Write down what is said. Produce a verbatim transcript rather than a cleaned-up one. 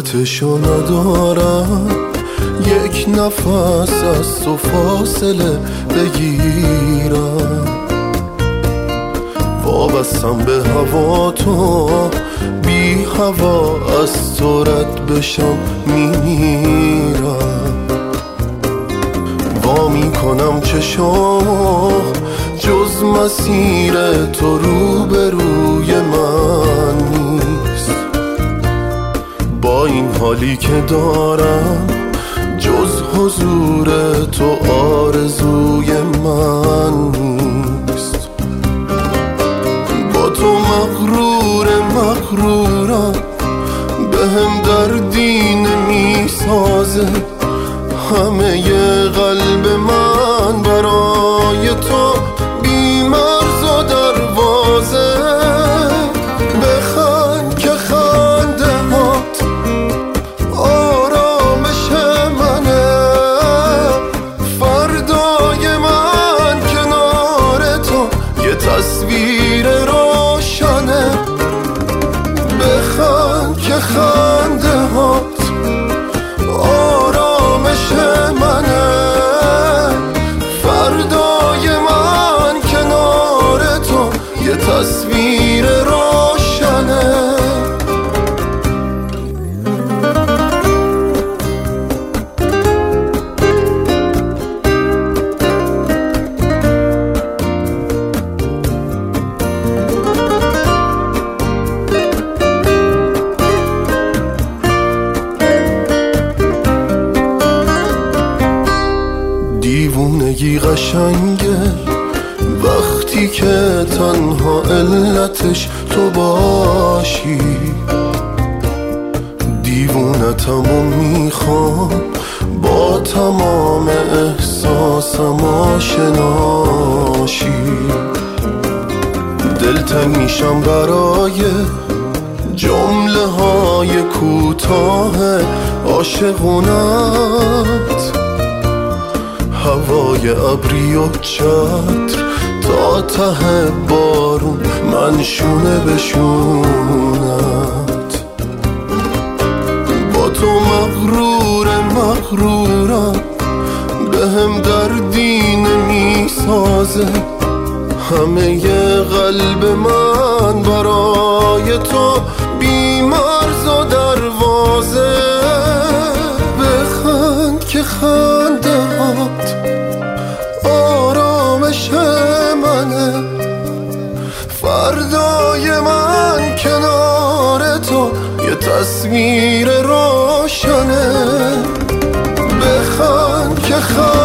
طاقتشو ندارم یک نفس از تو فاصله بگیرم. وابستم به هوا تو، بی هوا از تو رد بشم میمیرم. وا میکنم چشامو جز مسیر تو روبروی من نیست. با این حالی که دارم جز حضور تو آرزوی من نیست. با تو مغرور مغرورم، بهم دردی نمیسازه. همه ی قلب من برای تو بی‌مرز و دروازه. بخند که خنده هات آرامش منه. فردای من کنار تو یه تصویر روشنه. بخند که خنده هات آرامش منه. فردای من کنار تو یه تصویر روشنه. دیوونگی قشنگه وقتی که تنها علتش تو باشی. دیوونتمو میخوام با تمام احساسم آشناشی. دلتنگ میشم برای جمله های کوتاه عاشقونت. هوای ابری و چتر تا ته بارون من شونه به شونت. با تو مغرور مغرورم، بهم دردی نمیسازه. همه ی قلب من برای تو بی‌مرز و دروازه. بخند که خنده هات آرامش منه. فردای من کنار تو یه تصویر روشنه. بخند که خنده